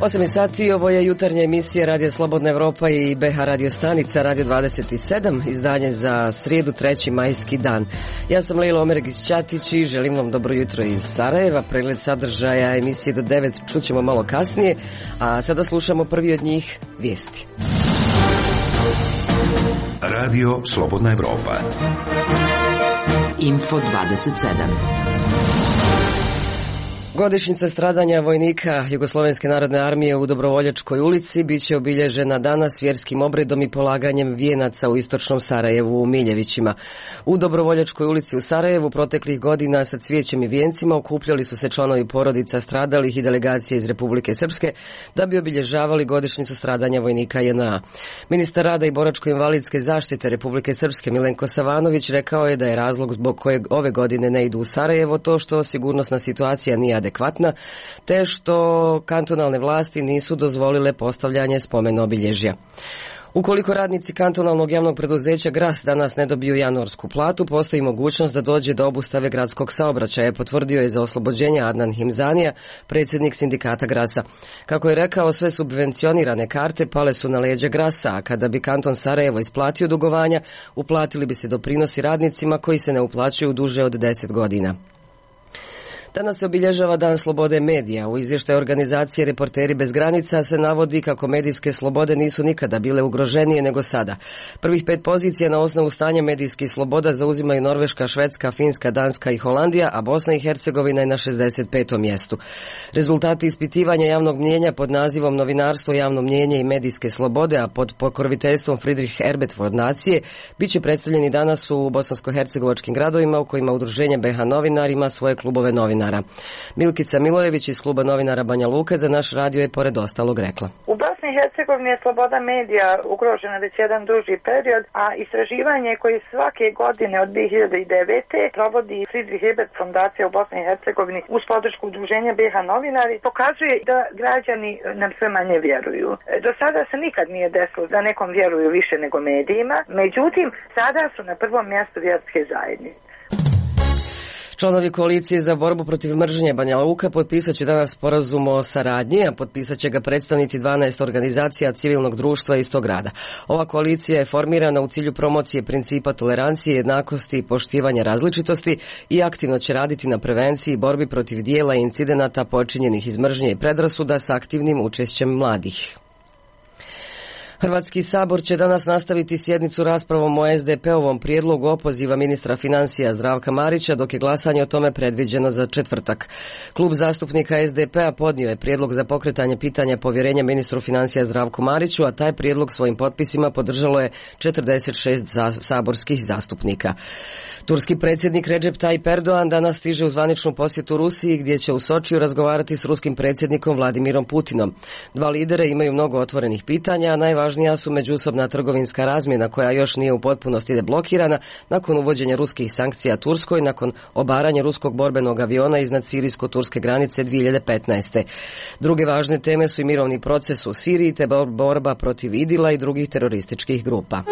8 sati, ovo je jutarnja emisija Radio Slobodna Evropa i BH radio stanica Radio 27, izdanje za srijedu 3. majski dan. Ja sam Lejla Omeregić-Ćatić i želim vam dobro jutro iz Sarajeva. Pregled sadržaja emisije do 9 čućemo malo kasnije, a sada slušamo prvi od njih, vijesti. Radio Slobodna Evropa. Info 27. Godišnjica stradanja vojnika Jugoslovenske narodne armije u Dobrovoljačkoj ulici biće obilježena danas vjerskim obredom i polaganjem vijenaca u istočnom Sarajevu u Miljevićima. U Dobrovoljačkoj ulici u Sarajevu proteklih godina sa cvijećem i vijencima okupljali su se članovi porodica stradalih i delegacije iz Republike Srpske da bi obilježavali godišnjicu stradanja vojnika JNA. Ministar rada i boračko-invalidske zaštite Republike Srpske Milenko Savanović rekao je da je razlog zbog kojeg ove godine ne idu u Sarajevo to što sigurnosna situacija nije adekvatna, te što kantonalne vlasti nisu dozvolile postavljanje spomen obilježja. Ukoliko radnici kantonalnog javnog preduzeća Gras danas ne dobiju januarsku platu, postoji mogućnost da dođe do obustave gradskog saobraćaja, potvrdio je za oslobođenje Adnan Himzanija, predsjednik sindikata Grasa. Kako je rekao, sve subvencionirane karte pale su na leđa Grasa, a kada bi kanton Sarajevo isplatio dugovanja, uplatili bi se doprinosi radnicima koji se ne uplaćuju duže od 10 godina. Danas se obilježava Dan slobode medija. U izvještaju organizacije Reporteri bez granica se navodi kako medijske slobode nisu nikada bile ugroženije nego sada. Prvih 5 pozicija na osnovu stanja medijskih sloboda zauzimaju Norveška, Švedska, Finska, Danska i Holandija, a Bosna i Hercegovina je na 65. mjestu. Rezultati ispitivanja javnog mnijenja pod nazivom Novinarstvo, javno mnijenje i medijske slobode, a pod pokroviteljstvom Friedrich Ebert fondacije, bit će predstavljeni danas u bosansko-hercegovačkim gradovima u kojima udruženje BH Novinar ima svoje klubove novinara. Milkica Milojević iz kluba novinara Banja Luka za naš radio je pored ostalog rekla: U Bosni i Hercegovini je sloboda medija ugrožena već jedan duži period, a istraživanje koje svake godine od 2009. provodi Friedrich Ebert fondacija u Bosni i Hercegovini uz podršku udruženja BH Novinari pokazuje da građani nam sve manje vjeruju. Do sada se nikad nije desilo da nekom vjeruju više nego medijima, međutim sada su na prvom mjestu vjerske zajednice. Članovi koalicije za borbu protiv mržnje Banja Luka potpisat će danas sporazum o saradnji, a potpisat će ga predstavnici 12 organizacija civilnog društva iz tog grada. Ova koalicija je formirana u cilju promocije principa tolerancije, jednakosti i poštivanja različitosti i aktivno će raditi na prevenciji i borbi protiv dijela i incidenata počinjenih iz mržnje i predrasuda s aktivnim učešćem mladih. Hrvatski sabor će danas nastaviti sjednicu raspravom o SDP-ovom prijedlogu opoziva ministra financija Zdravka Marića, dok je glasanje o tome predviđeno za četvrtak. Klub zastupnika SDP-a podnio je prijedlog za pokretanje pitanja povjerenja ministru financija Zdravku Mariću, a taj prijedlog svojim potpisima podržalo je 46 saborskih zastupnika. Turski predsjednik Recep Tayyip Erdogan danas stiže u zvaničnu posjetu Rusiji, gdje će u Sočiju razgovarati s ruskim predsjednikom Vladimirom Putinom. Dva lidera imaju mnogo otvorenih pitanja, a najvažnija su međusobna trgovinska razmjena koja još nije u potpunosti deblokirana nakon uvođenja ruskih sankcija Turskoj, nakon obaranja ruskog borbenog aviona iznad sirijsko-turske granice 2015. Druge važne teme su i mirovni proces u Siriji te borba protiv Idila i drugih terorističkih grupa.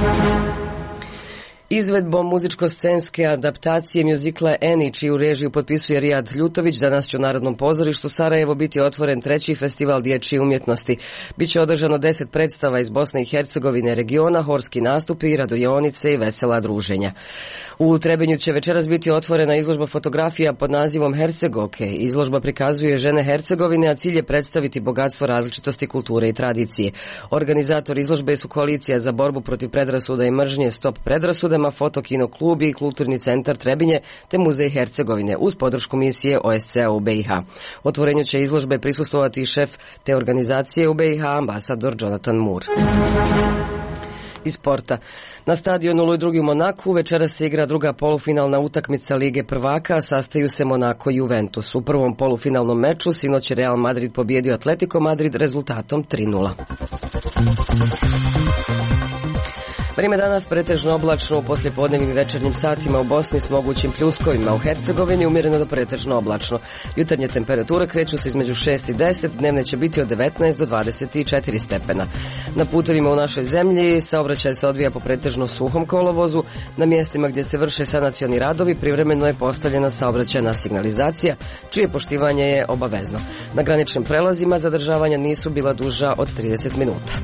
Izvedbom muzičko-scenske adaptacije mjuzikla Eni, čiju režiju potpisuje Rijad Ljutović, danas će u Narodnom pozorištu Sarajevo biti otvoren 3. festival dječje umjetnosti. Biće održano 10 predstava iz Bosne i Hercegovine, regiona, horski nastupi, radionice i vesela druženja. U Trebinju će večeras biti otvorena izložba fotografija pod nazivom Hercegovke. Izložba prikazuje žene Hercegovine, a cilj je predstaviti bogatstvo različitosti kulture i tradicije. Organizator izložbe su Koalicija za borbu protiv predrasuda i mržnje Stop predrasudama, Fotokino klub i Kulturni centar Trebinje te Muzej Hercegovine uz podršku misije OSCE u BiH. Otvorenju će izložbe prisustvovati i šef te organizacije u BiH, ambasador Jonathan Moore. Iz sporta. Na stadionu Louis II u Monaku večeras se igra druga polufinalna utakmica Lige prvaka, sastaju se Monako i Juventus. U prvom polufinalnom meču sinoć je Real Madrid pobjedio Atletico Madrid rezultatom 3:0. Vrijeme danas pretežno oblačno u poslijepodnevnim i večernjim satima u Bosni s mogućim pljuskovima, u Hercegovini umjereno do pretežno oblačno. Jutarnje temperature kreću se između 6 i 10, dnevne će biti od 19 do 24 stepena. Na putovima u našoj zemlji saobraćaj se odvija po pretežno suhom kolovozu. Na mjestima gdje se vrše sanacioni radovi privremeno je postavljena saobraćajna signalizacija, čije poštivanje je obavezno. Na graničnim prelazima zadržavanja nisu bila duža od 30 minuta.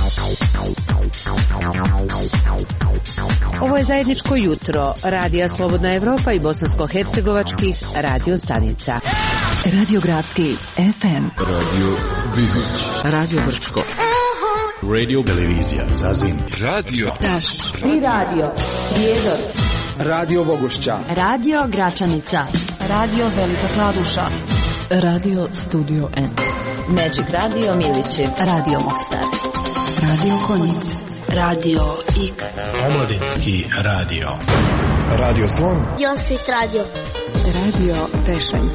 Ovo je zajedničko jutro Radija Slobodna Evropa i bosansko-hercegovačkih radio stanica. Radio Gradski FM, Radio Bihoć, Radio Brčko, Radio Televizija Zazin, Radio Taš i Radio Prijedor, Radio Bogošća, Radio Gračanica, Radio Velika Kladuša, Radio Studio N, Magic Radio Milići, Radio Mostar, Radio Konjic, Radio X, Omladinski radio, Radio Slon, Josit Radio, Radio Pešanj,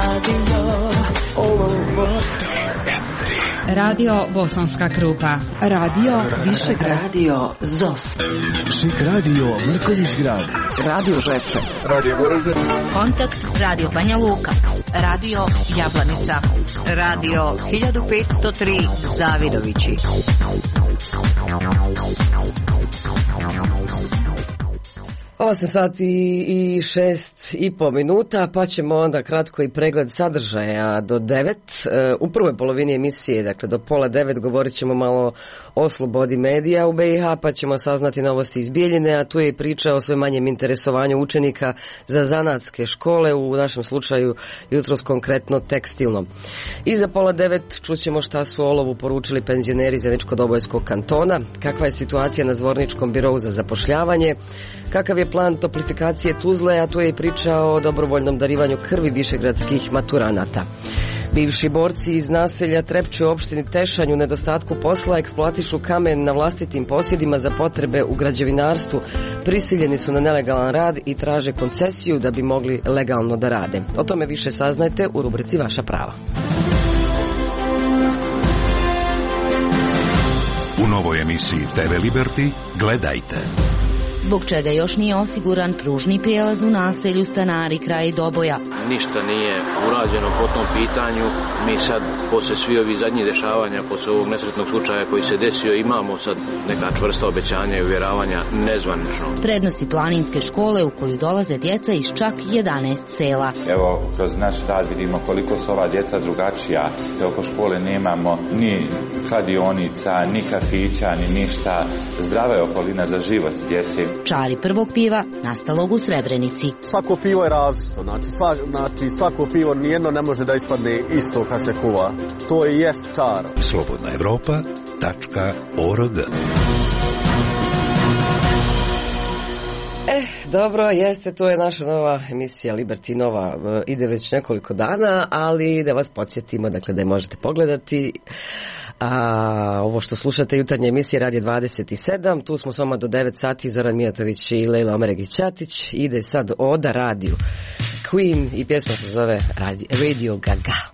Radio Bosanska Krupa, Radio Višegrad, Radio Zos, Šik Radio Mrkonjić Grad, Radio Žepče, Radio Goražde, Kontakt Radio Banja Luka, Radio Jablanica, Radio 1503 Zavidovići. Ova sam sati i 6,5 minuta, pa ćemo onda kratko i pregled sadržaja do 9. U prvoj polovini emisije, dakle do pola 9, govorit ćemo malo o slobodi medija u BiH, pa ćemo saznati novosti iz Bijeljine, a tu je i priča o sve manjem interesovanju učenika za zanatske škole, u našem slučaju jutros konkretno tekstilnom. Iza pola 9 čućemo šta su olovu poručili penzioneri Zeničko-Dobojskog kantona, kakva je situacija na Zvorničkom birovu za zapošljavanje, kakav je plan toplifikacije Tuzle, a tu je i priča o dobrovoljnom darivanju krvi višegradskih maturanata. Bivši borci iz naselja Trepče u opštini Tešanj u nedostatku posla eksploatišu kamen na vlastitim posjedima za potrebe u građevinarstvu. Prisiljeni su na nelegalan rad i traže koncesiju da bi mogli legalno da rade. O tome više saznajte u rubrici Vaša prava. U novoj emisiji TV Liberty gledajte. Zbog čega još nije osiguran pružni prijelaz u naselju Stanari kraj Doboja. Ništa nije urađeno po tom pitanju. Mi sad, posle svi ovih zadnjih dešavanja, posle ovog nesretnog slučaja koji se desio, imamo sad neka čvrsta obećanja i uvjeravanja nezvanično. Prednosti planinske škole u koju dolaze djeca iz čak 11 sela. Evo, kroz naš rad vidimo koliko su ova djeca drugačija. Te oko škole nemamo ni kladionica, ni kafića, ni ništa. Zdrava je okolina za život djeci. Čari prvog piva nastalog u Srebrenici. Svako pivo je različito, znači svako pivo nijedno ne može da ispadne isto kad se kuva. To i jest čar. slobodnaevropa.org. Dobro, jeste, to je naša nova emisija Liberty Nova, ide već nekoliko dana, ali da vas podsjetimo, dakle, da je možete pogledati. A ovo što slušate jutarnje emisije Radio 27, tu smo s vama do 9 sati, Zoran Mijatović i Lejla Omeregić-Ćatić. Ide sad Oda radiju Queen i pjesma se zove Radio Gaga.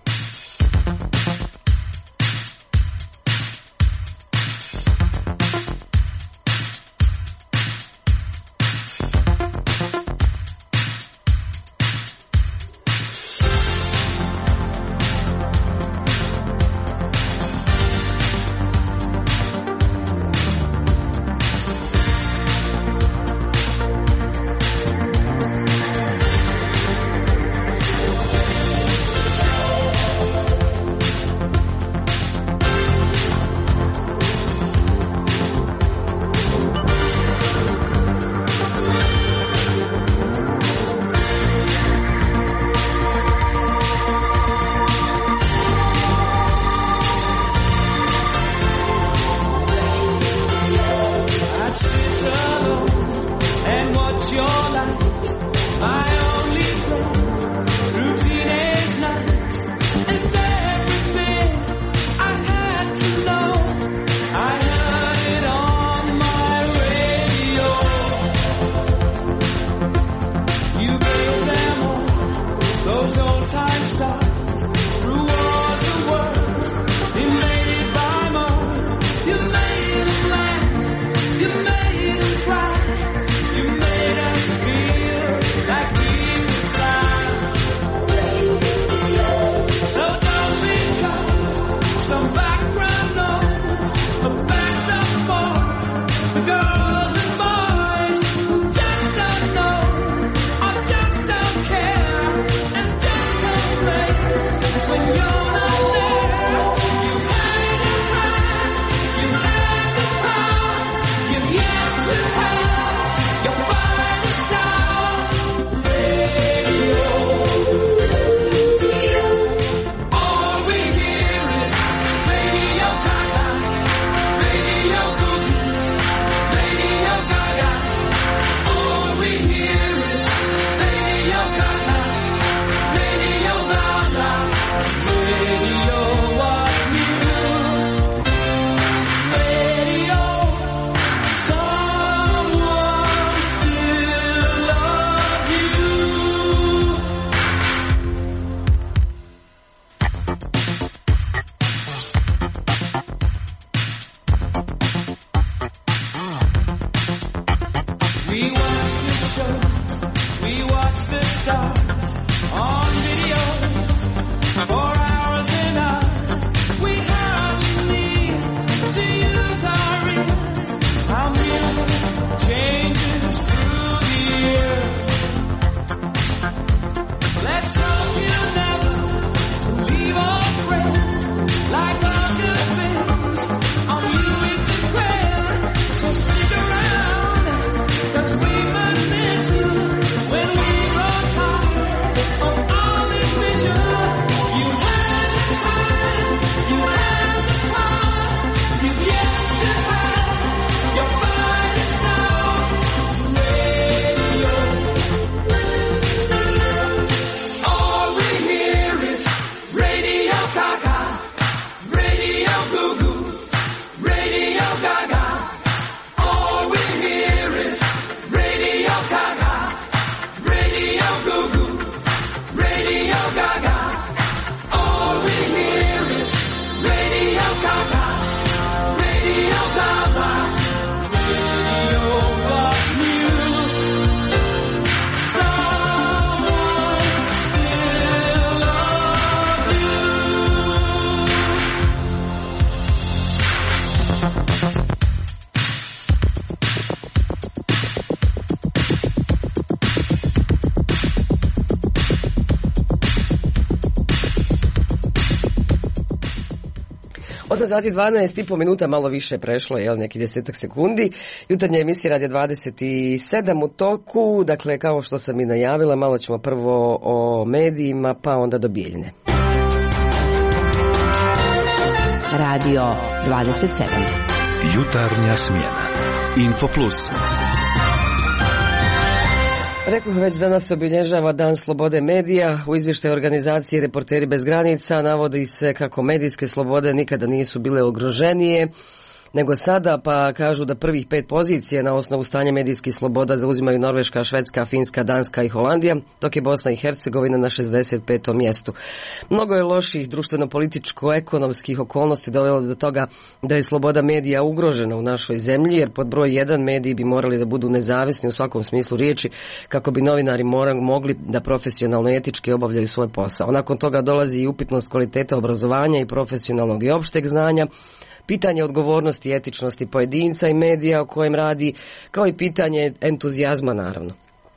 8 sati 12,5 minuta, malo više prešlo, neki 10 sekundi. Jutarnja emisija Radio 27 u toku, dakle kao što sam i najavila, malo ćemo prvo o medijima, pa onda do Bijeljine. Radio 27. Jutarnja smjena. Info Plus. Rekoh već, danas se obilježava Dan slobode medija. U izvještaju organizacije Reporteri bez granica navodi se kako medijske slobode nikada nisu bile ugroženije nego sada, pa kažu da prvih 5 pozicija na osnovu stanja medijskih sloboda zauzimaju Norveška, Švedska, Finska, Danska i Holandija, dok je Bosna i Hercegovina na 65. mjestu. Mnogo je loših društveno-političko-ekonomskih okolnosti dovelo do toga da je sloboda medija ugrožena u našoj zemlji, jer pod broj 1 mediji bi morali da budu nezavisni u svakom smislu riječi kako bi novinari mogli da profesionalno i etički obavljaju svoj posao. Nakon toga dolazi i upitnost kvalitete obrazovanja i profesionalnog i opšteg znanja, pitanje odgovornosti i etičnosti pojedinca i medija o kojem radi, kao i pitanje entuzijazma naravno.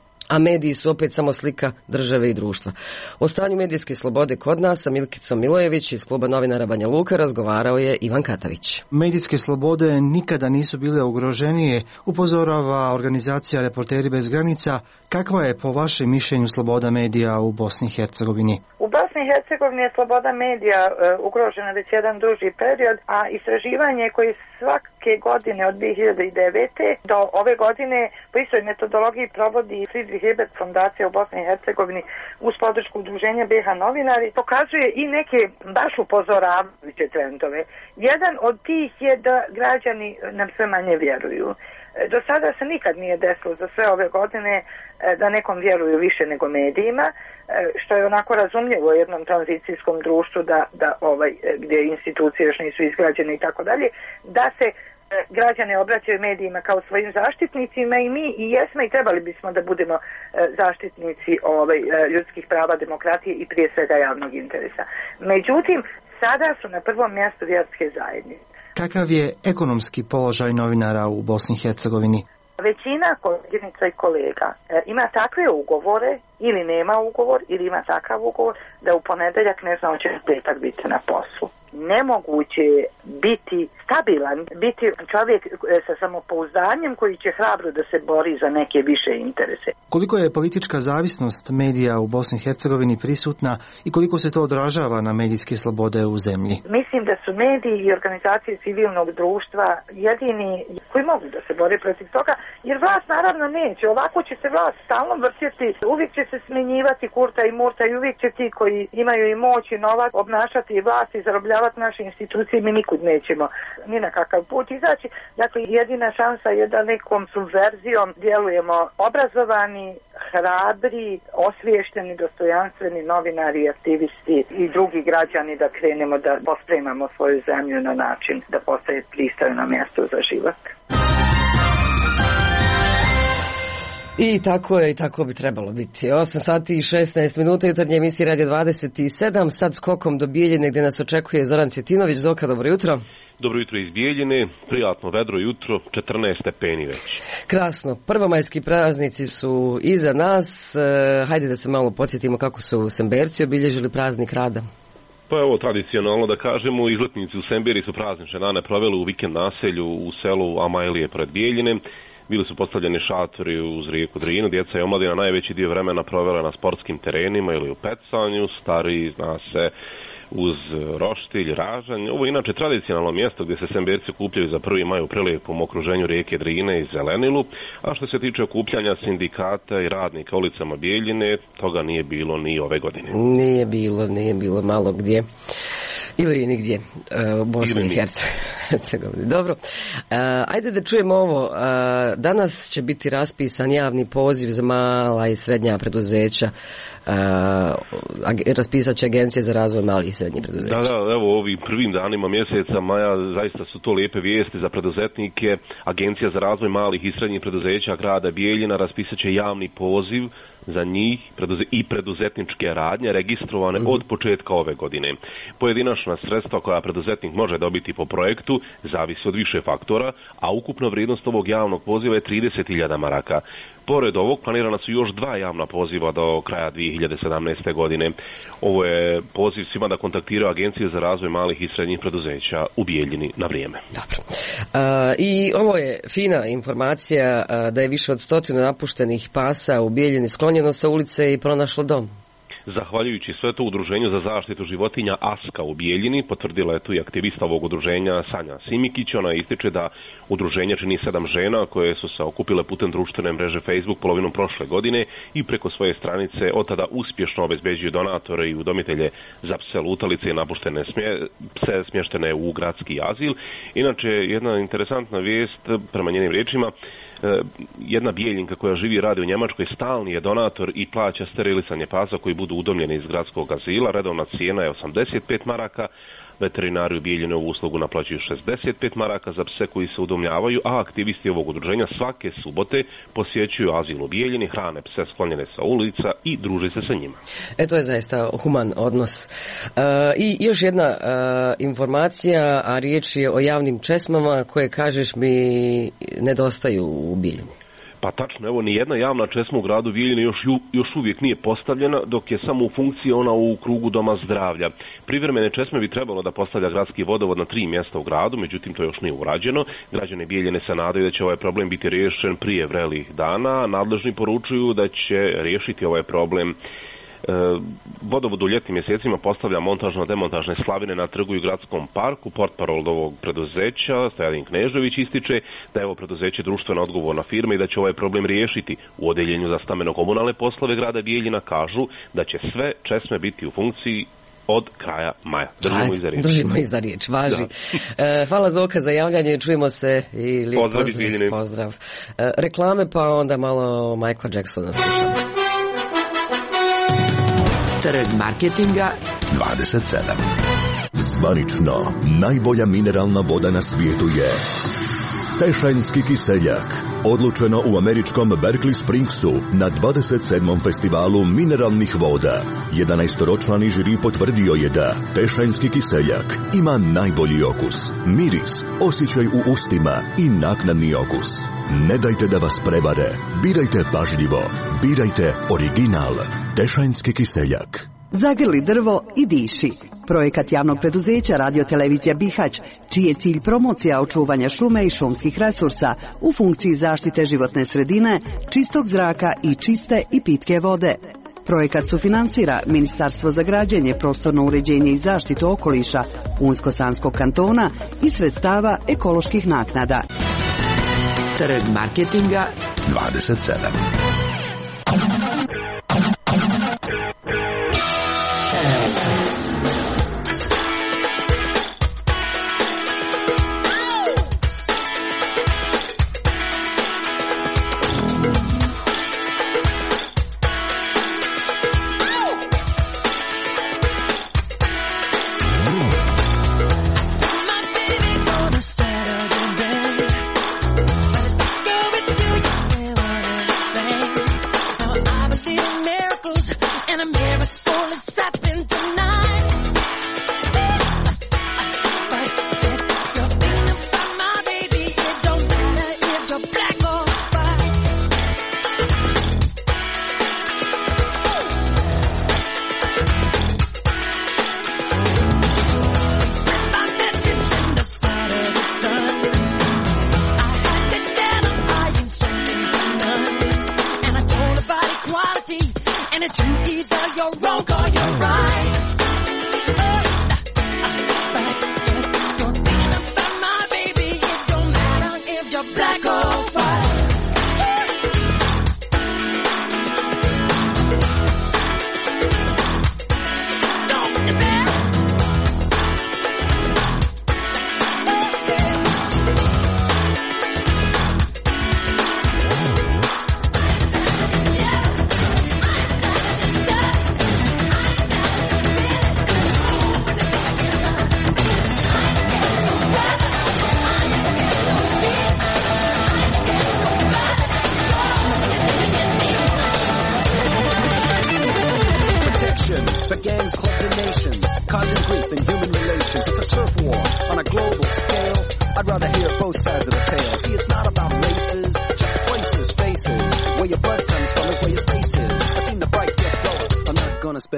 A mediji su opet samo slika države i društva. O stanju medijske slobode kod nas sa Milkicom Milojević iz kluba novinara Banja Luka razgovarao je Ivan Katavić. Medijske slobode nikada nisu bile ugroženije, upozorava organizacija Reporteri bez granica. Kakva je po vašem mišljenju sloboda medija u Bosni i Hercegovini? U Bosni i Hercegovini je sloboda medija ugrožena već jedan duži period, a istraživanje koje svake godine od 2009. do ove godine po istoj metodologiji provodi Friedrich Ebert fondacija u Bosni i Hercegovini uz podršku udruženja BiH novinari, pokazuje i neke baš upozoravajuće trendove. Jedan od tih je da građani nam sve manje vjeruju. Do sada se nikad nije desilo za sve ove godine da nekom vjeruju više nego medijima, što je onako razumljivo u jednom tranzicijskom društvu gdje institucije još nisu izgrađene i tako dalje, da se građane obraćaju medijima kao svojim zaštitnicima i mi i jesmo i trebali bismo da budemo zaštitnici ljudskih prava, demokratije i prije svega javnog interesa. Međutim, sada su na prvom mjestu vjerske zajednice. Kakav je ekonomski položaj novinara u Bosni i Hercegovini? Većina koleginica i kolega ima takve ugovore ili nema ugovor ili ima takav ugovor da u ponedjeljak ne zna hoće li petak biti na poslu. Nemoguće je biti stabilan, biti čovjek sa samopouzdanjem koji će hrabro da se bori za neke više interese. Koliko je politička zavisnost medija u Bosni i Hercegovini prisutna i koliko se to odražava na medijske slobode u zemlji? Mislim da su mediji i organizacije civilnog društva jedini koji mogu da se bore protiv toga, jer vlast naravno neće. Ovako će se vlast stalno vrtjeti, uvijek će se smenjivati Kurta i Murta i uvijek će ti koji imaju i moć i novac obnašati vlast i zarobljavati naše institucije. Mi nikud nećemo ni na kakav put izaći. Dakle, jedina šansa je da nekom subverzijom djelujemo obrazovani, hrabri, osviješteni, dostojanstveni novinari, aktivisti i drugi građani da krenemo da pospremamo svoju zemlju na način da postaje pristojno mjesto za život. I tako je, i tako bi trebalo biti. 8 sati i 16 minuta, jutarnje emisije Radio 27, sad skokom do Bijeljine gdje nas očekuje Zoran Cvjetinović. Zoka, dobro jutro. Dobro jutro iz Bijeljine, prijatno vedro jutro, 14 stepeni već. Krasno, prvomajski praznici su iza nas, hajde da se malo podsjetimo kako su Semberci obilježili praznik rada. Pa evo, tradicionalno da kažemo, izletnici u Semberi su praznične dane proveli u vikend naselju u selu Amajlije pored Bijeljine. Bili su postavljeni šatori uz rijeku Drinu, djeca i omladina najveći dio vremena provela na sportskim terenima ili u pecanju, stariji zna se uz roštilj, ražanj. Ovo je inače tradicionalno mjesto gdje se Semberci okupljaju za 1. maj u prelijepom okruženju rijeke Drine i Zelenilu, a što se tiče okupljanja sindikata i radnika ulicama Bijeljine, toga nije bilo ni ove godine. Nije bilo malo gdje. Ili nigdje u Bosni i Hercegovini. Dobro, ajde da čujemo ovo. Danas će biti raspisan javni poziv za mala i srednja preduzeća. Raspisat će Agencija za razvoj malih i srednjih preduzeća. Da, evo ovim prvim danima mjeseca maja zaista su to lijepe vijesti za preduzetnike. Agencija za razvoj malih i srednjih preduzeća grada Bijeljina raspisat će javni poziv za njih i preduzetničke radnje registrovane od početka ove godine. Pojedinačna sredstva koja preduzetnik može dobiti po projektu zavisi od više faktora, a ukupna vrijednost ovog javnog poziva je 30.000 maraka. Pored ovog planirana su još 2 javna poziva do kraja 2017. godine. Ovo je poziv svima da kontaktiraju Agenciju za razvoj malih i srednjih preduzeća u Bijeljini na vrijeme. Dobro. I ovo je fina informacija da je više od 100 napuštenih pasa u Bijeljini sklonjeno sa ulice i pronašlo dom. Zahvaljujući sve to udruženju za zaštitu životinja Aska u Bijeljini, potvrdila je tu i aktivista ovog udruženja Sanja Simikić. Ona ističe da udruženje čini 7 žena koje su se okupile putem društvene mreže Facebook polovinom prošle godine i preko svoje stranice od tada uspješno obezbeđuju donatore i udomitelje za pse lutalice i napuštene pse smještene u gradski azil. Inače, jedna interesantna vijest prema njenim riječima, jedna Bijeljinka koja živi i radi u Njemačkoj stalni je donator i plaća sterilisanje pasa koji budu udomljeni iz gradskog azila. Redovna cijena je 85 maraka, veterinari u Bijeljini ovu uslugu naplaćuju 65 maraka za pse koji se udomljavaju, a aktivisti ovog udruženja svake subote posjećuju azil u Bijeljini, hrane pse sklonjene sa ulica i druže se sa njima. To je zaista human odnos. I još jedna informacija, a riječ je o javnim česmama koje, kažeš mi, nedostaju u Bijeljini. Pa tačno, evo, ni jedna javna česma u gradu Bijeljine još uvijek nije postavljena, dok je samo u funkciji ona u krugu doma zdravlja. Privremene česme bi trebalo da postavlja gradski vodovod na 3 mjesta u gradu, međutim to još nije urađeno. Građani Bijeljine se nadaju da će ovaj problem biti riješen prije vrelih dana. Nadležni poručuju da će riješiti ovaj problem. Vodovod u ljetnim mjesecima postavlja montažno-demontažne slavine na trgu i gradskom parku. Portparol ovog preduzeća, Stojadin Knežević, ističe da je ovo preduzeće društveno odgovorna firma i da će ovaj problem riješiti. U Odeljenju za stambeno-komunalne poslove grada Bijeljina kažu da će sve česme biti u funkciji od kraja maja. Držimo iza riječ, važi. Hvala Zoka za javljanje, čujemo se i lijep pozdrav. Reklame pa onda malo Michaela Jacksona slušamo. Trg marketinga 27. Zvanično, najbolja mineralna voda na svijetu je Tešanjski kiseljak. Odlučeno u američkom Berkeley Springsu na 27. festivalu mineralnih voda. 11-ročlani žiri potvrdio je da Tešanjski kiseljak ima najbolji okus, miris, osjećaj u ustima i naknadni okus. Ne dajte da vas prevare. Birajte pažljivo. Birajte original. Tešanjski kiseljak. Zagrli drvo i diši. Projekat javnog preduzeća Radio-televizija Bihać, čiji je cilj promocija očuvanja šume i šumskih resursa u funkciji zaštite životne sredine, čistog zraka i čiste i pitke vode. Projekat sufinansira Ministarstvo za građenje, prostorno uređenje i zaštitu okoliša Unsko-Sanskog kantona i sredstava ekoloških naknada. Trg marketinga 27. Saturday, but go with you, you know what I'm saying.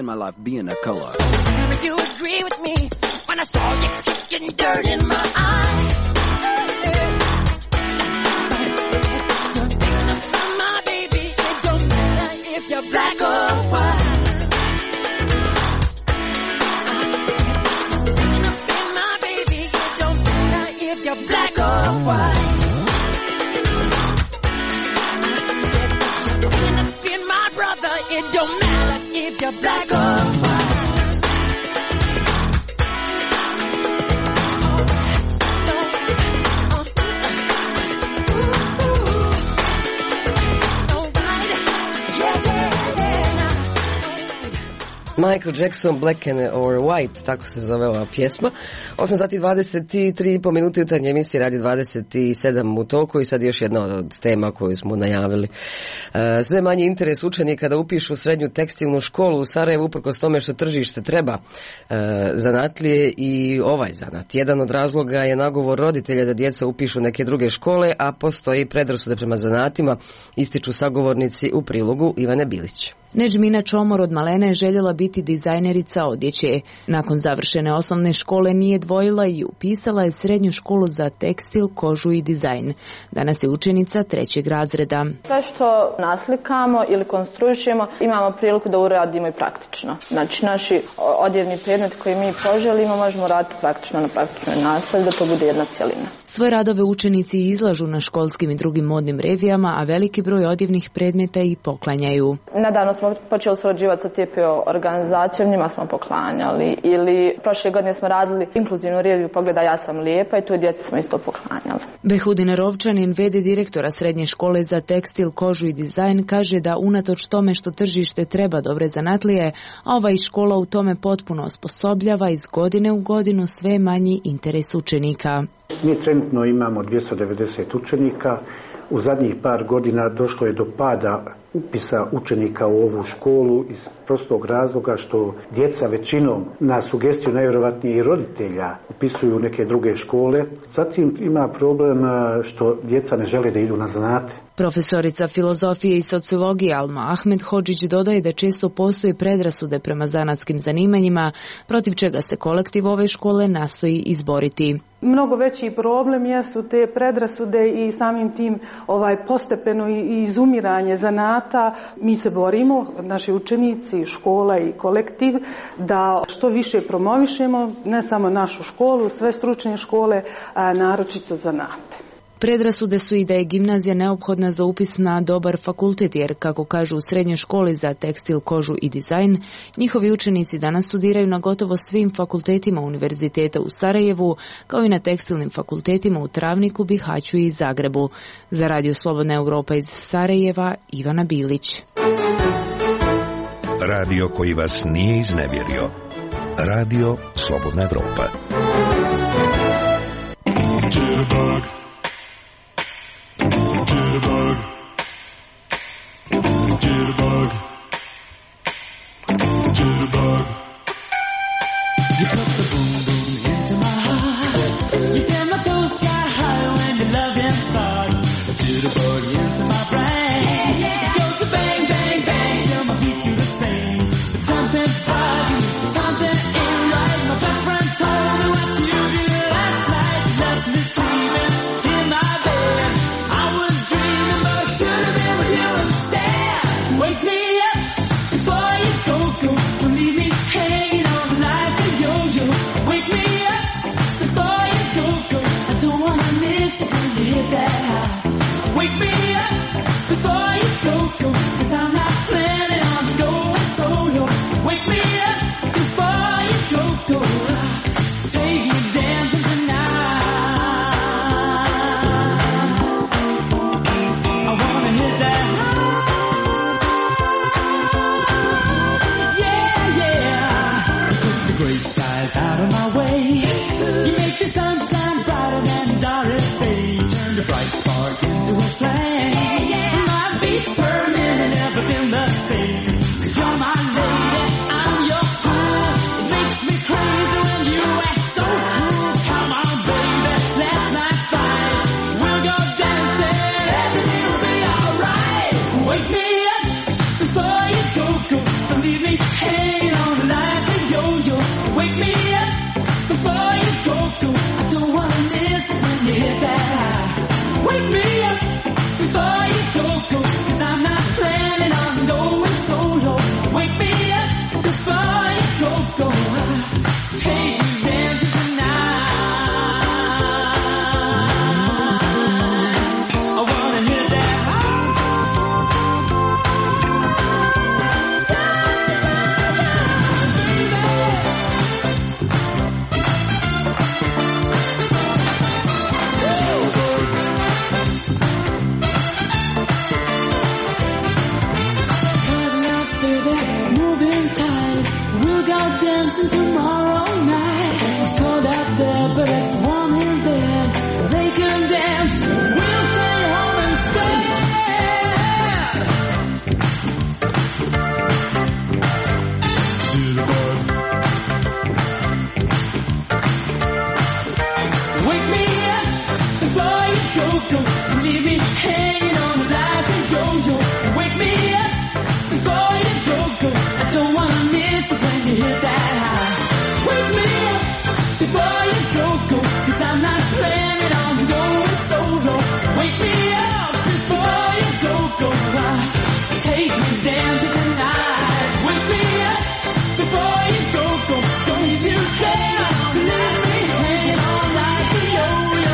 in my life being a color. If you agree with me when I saw you kicking dirt in my eye. My baby, it don't matter if you're black or white. My baby, it don't matter if you're black or white. It don't matter if you're black or white. Michael Jackson, Black or White, tako se zove ova pjesma. 8 sati 23,5 minuta jutarnje emisije radi 27 u toku i sad još jedna od tema koju smo najavili. Sve manji interes učenika da upišu srednju tekstilnu školu u Sarajevu uprkos tome što tržište treba zanatlije i ovaj zanat. Jedan od razloga je nagovor roditelja da djeca upišu neke druge škole, a postoji predrasude prema zanatima, ističu sagovornici u prilogu Ivane Bilić. Nedžmina Čomor od malene je željela biti dizajnerica odjeće. Nakon završene osnovne škole nije dvojila i upisala je srednju školu za tekstil, kožu i dizajn. Danas je učenica 3. razreda. Sve što naslikamo ili konstruišemo imamo priliku da uradimo i praktično. Znači naši odjevni predmeti koji mi poželimo možemo raditi praktično na praktičnoj nastavi da to bude jedna cjelina. Svoje radove učenici izlažu na školskim i drugim modnim revijama, a veliki broj odjevnih predmeta i poklanjaju. Nedavno smo počeli surađivati sa TPO organizacijom, njima smo poklanjali. Ili prošle godine smo radili inkluzivnu reviju Pogleda ja sam lijepa i tu djeci smo isto poklanjali. Behudin Rovčanin, v.d. direktora Srednje škole za tekstil, kožu i dizajn, kaže da unatoč tome što tržište treba dobre zanatlije, a ova škola u tome potpuno osposobljava, iz godine u godinu sve manji interes učenika. Mi trenutno imamo 290 učenika. U zadnjih par godina došlo je do pada upisa učenika u ovu školu iz prostog razloga što djeca većinom na sugestiju najvjerovatnije i roditelja upisuju neke druge škole. Zatim ima problem što djeca ne žele da idu na zanate. Profesorica filozofije i sociologije Alma Ahmed Hodžić dodaje da često postoje predrasude prema zanatskim zanimanjima, protiv čega se kolektiv ove škole nastoji izboriti. Mnogo veći problem jesu te predrasude i samim tim postepeno i izumiranje zanata. Mi se borimo, naši učenici, škola i kolektiv, da što više promovišemo ne samo našu školu, sve stručne škole, naročito zanate. Predrasude su i da je gimnazija neophodna za upis na dobar fakultet, jer, kako kažu u Srednjoj školi za tekstil, kožu i dizajn, njihovi učenici danas studiraju na gotovo svim fakultetima univerziteta u Sarajevu, kao i na tekstilnim fakultetima u Travniku, Bihaću i Zagrebu. Za Radio Slobodna Europa iz Sarajeva, Ivana Bilić. Radio koji vas nije iznevjerio. Radio Slobodna Europa. Jitterbug. Jitterbug. You put the boom boom into my heart. You send my toes sky high when your loving starts. Jitterbug into my brain. It goes to bang bang bang till my feet do the same. But something about you, something ain't right. My best friend told me what you did last night. You left me sleeping in my bed. I was dreaming, but I should have been with you instead. Wake me up before you go. Don't leave me hanging on like a yo-yo. Wake me up before you go. I don't wanna miss it when you hit that high. Wake me up before you go. 'Cause I'm not planning on going solo. Wake me up before you go. Take me dancing tonight. I wanna hit that high. Gray skies out of my way. You make the sunshine brighter than Doris Day. Turn the bright spark into a flame. My beats per minute never been the same. 'Cause you're my lady, I'm your fool. It makes me crazy when you act so cool. Come on, baby, let's not fight. We'll go dancing, everything will be alright. Wake me up before you go. Don't leave me hanging tight. We'll go dancing tomorrow night. It's cold out there, but it's warm in bed. They can dance. We'll stay home instead. To the bar. Wake me up before you go. To leave me hanging on like a yo-yo. Wake me up before you go. I don't wanna miss you when you hit that high. Wake me up before you go. 'Cause I'm not planning on going solo. Wake me up before you go. Take me dancing tonight. Wake me up before you go. Don't you care to leave me hanging on like a yo-yo.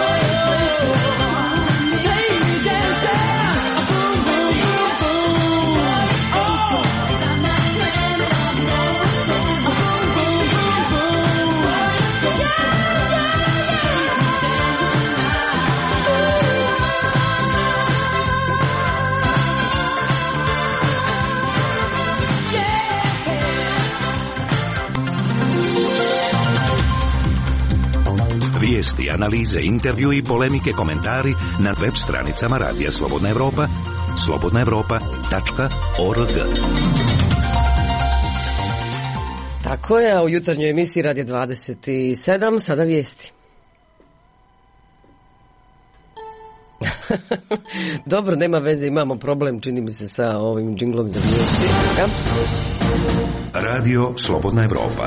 Take me dancing, boom, boom, boom, boom. Oh, 'cause I'm not planning on going solo. Boom, boom, boom, boom. Vijesti, analize, intervju i polemike, komentari na web stranicama Radija Slobodna Evropa, slobodnaevropa.org. Tako je, a u jutarnjoj emisiji Radija 27, sada vijesti. Dobro, nema veze, imamo problem, čini mi se, sa ovim džinglom za vijesti. Radio Slobodna Evropa.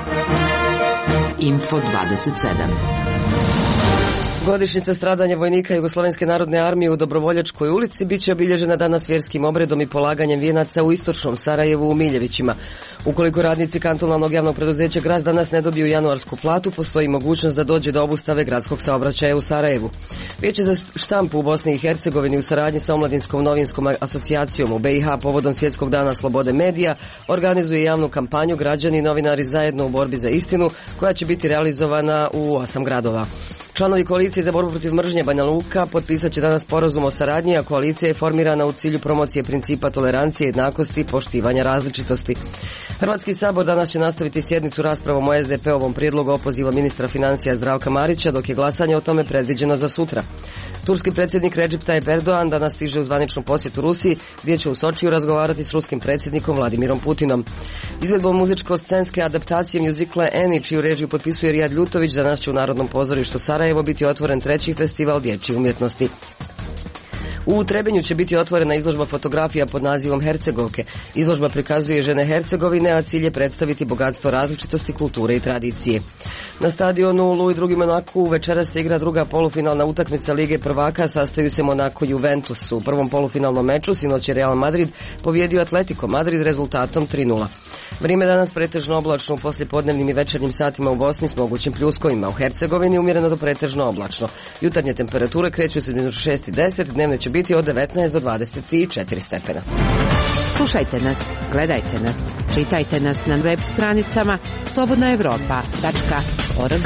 Info 27. Godišnjica stradanja vojnika Jugoslovenske narodne armije u Dobrovoljačkoj ulici biće obilježena danas vjerskim obredom i polaganjem vijenaca u istočnom Sarajevu u Miljevićima. Ukoliko radnici kantonalnog javnog preduzeća Graz danas ne dobiju januarsku platu, postoji mogućnost da dođe do obustave gradskog saobraćaja u Sarajevu. Vijeće za štampu u Bosni i Hercegovini u saradnji sa Omladinskom novinskom asocijacijom u BiH povodom Svjetskog dana slobode medija organizuje javnu kampanju Građani i novinari zajedno u borbi za istinu, koja će biti realizovana u 8 gradova. Članovi koalicije za borbu protiv mržnje Banja Luka potpisat će danas sporazum o saradnji, a koalicija je formirana u cilju promocije principa tolerancije, jednakosti i poštivanja različitosti. Hrvatski sabor danas će nastaviti sjednicu raspravom o SDP-ovom prijedlogu opoziva ministra financija Zdravka Marića, dok je glasanje o tome predviđeno za sutra. Turski predsjednik Recep Tayyip Erdogan danas stiže u zvaničnu posjetu Rusiji, gdje će u Sočiju razgovarati s ruskim predsjednikom Vladimirom Putinom. Izvedbom muzičko-scenske adaptacije mjuzikla Eni, čiju režiju potpisuje Rijad Ljutović, danas će u Narodnom pozorištu Sarajevo biti otvoren 3. festival dječje umjetnosti. U Trebinju će biti otvorena izložba fotografija pod nazivom Hercegovke. Izložba prikazuje žene Hercegovine, a cilj je predstaviti bogatstvo različitosti, kulture i tradicije. Na stadionu Louis II. Monaku večeras se igra druga polufinalna utakmica Lige prvaka, sastaju se Monako Juventus. U prvom polufinalnom meču sinoć je Real Madrid pobjedio Atletico Madrid rezultatom 3:0. Vrijeme danas pretežno oblačno u poslijepodnevnim i večernjim satima u Bosni s mogućim pljuskovima. U Hercegovini umjereno do pretežno oblačno. Jutarnje temperature kreću se između 6 i 10, dnevne će biti od 19 do 24 stepena. Slušajte nas, gledajte nas, čitajte nas na web stranicama slobodnaevropa.org.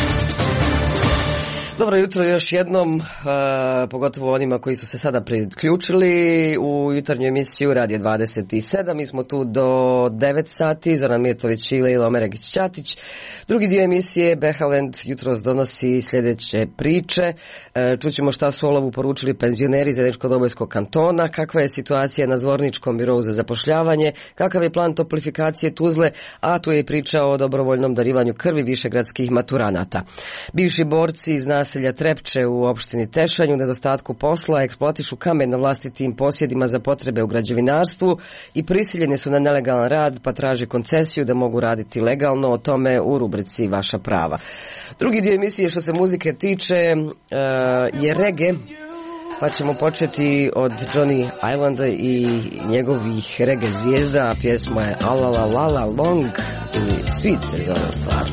Dobro jutro još jednom, pogotovo onima koji su se sada priključili u jutarnju emisiju Radija 27. Mi smo tu do 9 sati, Zoran Mijetović i Lejla Omeregić-Ćatić. Drugi dio emisije Behaland jutros donosi sljedeće priče. Čućemo šta su olovu poručili penzioneri Zeničko-Dobojskog kantona, kakva je situacija na Zvorničkom birovu za zapošljavanje, kakav je plan toplifikacije Tuzle, a tu je i priča o dobrovoljnom darivanju krvi višegradskih maturanata. Bivši borci iz naselja Trepče u opštini Tešanj u nedostatku posla eksploatišu kamen na vlastitim posjedima za potrebe u građevinarstvu i prisiljeni su na nelegalan rad, pa traže koncesiju da mogu raditi legalno. O tome u rubrici Vaša prava. Drugi dio emisije što se muzike tiče je reggae, pa ćemo početi od Johnny Islanda i njegovih reggae zvijezda. Pjesma je Alla La La La Long i Sweet se zove u stvari.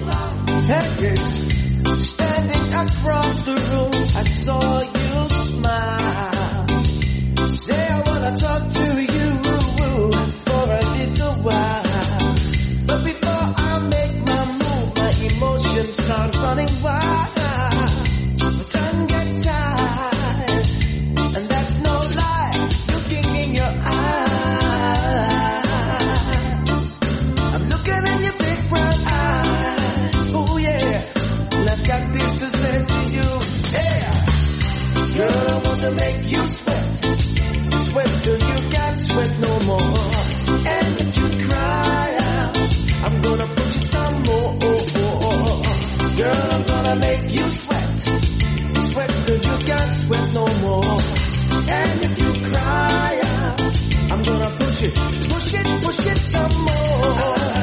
Standing across the room, I saw you smile. Say I wanna talk to you for a little while. But before I make my move, my emotions start running wild. My tongue gets tired, and that's no lie. Looking in your eyes, sweat, sweat till you can't sweat no more. And if you cry out, I'm gonna put you some more. Girl, I'm gonna make you sweat, sweat till you can't sweat no more. And if you cry out, I'm gonna push it, push it, push it some more.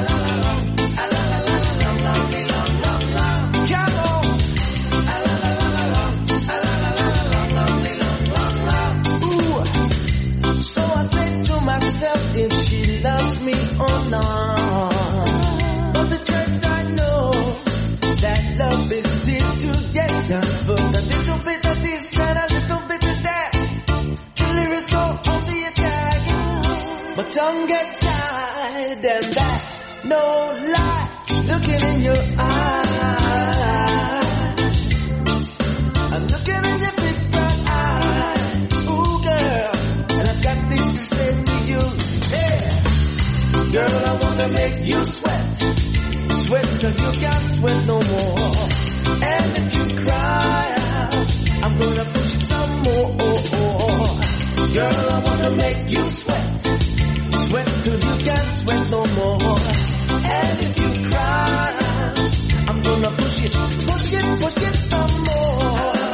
If she loves me or not, but because I know that love exists together, but a little bit of this and a little bit of that, the lyrics go on the attack. My tongue gets tied and that's no lie, looking in your eyes, I'm looking in your big brown eyes, ooh girl, and I've got this to say to you. Girl, I wanna make you sweat, sweat till you can't sweat no more. And if you cry out, I'm gonna push it some more. Girl, I wanna make you sweat, sweat till you can't sweat no more. And if you cry out, I'm gonna push it, push it, push it some more.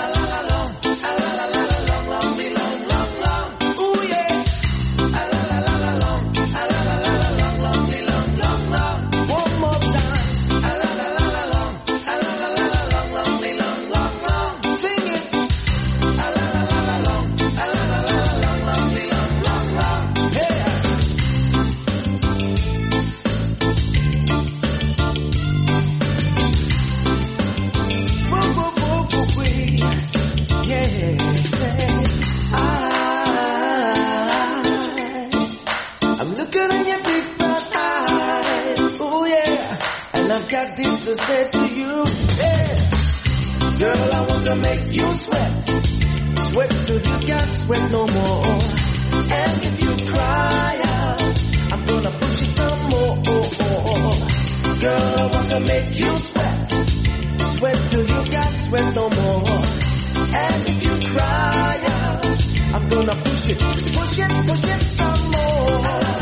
Got this to say to you, yeah. Girl, I want to make you sweat, sweat till you can't sweat no more. And if you cry out, I'm gonna push it some more. Girl, I want to make you sweat, sweat till you can't sweat no more. And if you cry out, I'm gonna push it, push it, push it some more.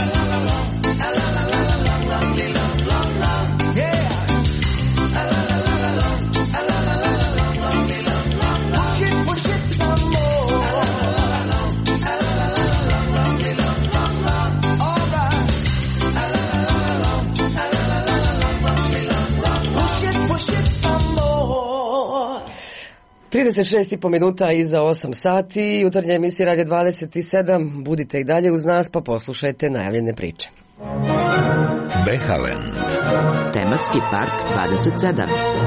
Trideset po minuta iza 8 sati, jutarnja emisija Radio 27, budite i dalje uz nas pa poslušajte najavljene priče. Behaland. Tematski park 27.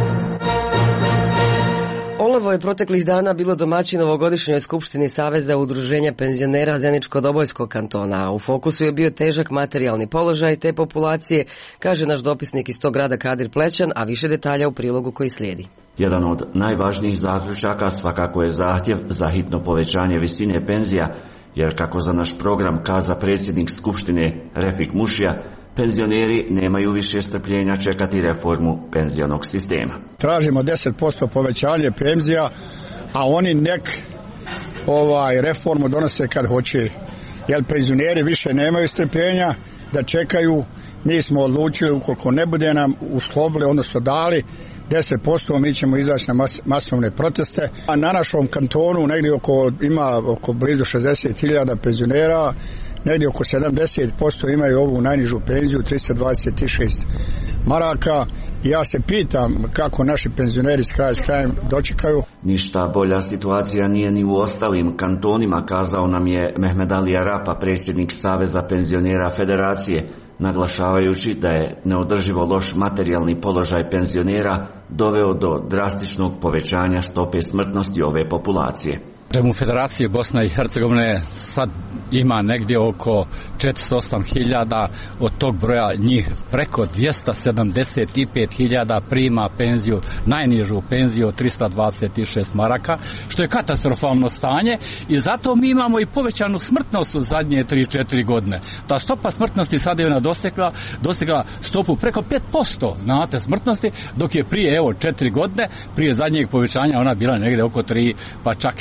Olovo je proteklih dana bilo domaćin ovogodišnjoj skupštini Saveza udruženja penzionera Zeničko-Dobojskog kantona, a u fokusu je bio težak materijalni položaj te populacije, kaže naš dopisnik iz tog grada Kadir Plećan, a više detalja u prilogu koji slijedi. Jedan od najvažnijih zaključaka svakako je zahtjev za hitno povećanje visine penzija, jer kako za naš program kaza predsjednik Skupštine Refik Mušija, penzioneri nemaju više strpljenja čekati reformu penzionog sistema. Tražimo 10% povećanje penzija, a oni nek reformu donose kad hoće. Jer penzioneri više nemaju strpljenja da čekaju. Mi smo odlučili, ukoliko ne bude nam uslovili, odnosno dali 10%, mi ćemo izaći na masovne proteste. A na našom kantonu ima oko blizu 60.000 penzionera, negdje oko 70% imaju ovu najnižu penziju, 326 maraka. I ja se pitam kako naši penzioneri s krajem dočekaju. Ništa bolja situacija nije ni u ostalim kantonima, kazao nam je Mehmed Ali Arapa, predsjednik Saveza penzionera Federacije, naglašavajući da je neodrživo loš materijalni položaj penzionera doveo do drastičnog povećanja stope smrtnosti ove populacije. U Federaciji Bosna i Hercegovine sad ima negdje oko 408.000, od tog broja njih preko 275.000 prima penziju, najnižu penziju od 326 maraka, što je katastrofalno stanje i zato mi imamo i povećanu smrtnost u zadnje 3-4 godine. Ta stopa smrtnosti sad je dostigla stopu preko 5%, znate, smrtnosti, dok je prije 4 godine, prije zadnjeg povećanja ona bila negdje oko 3, pa čak i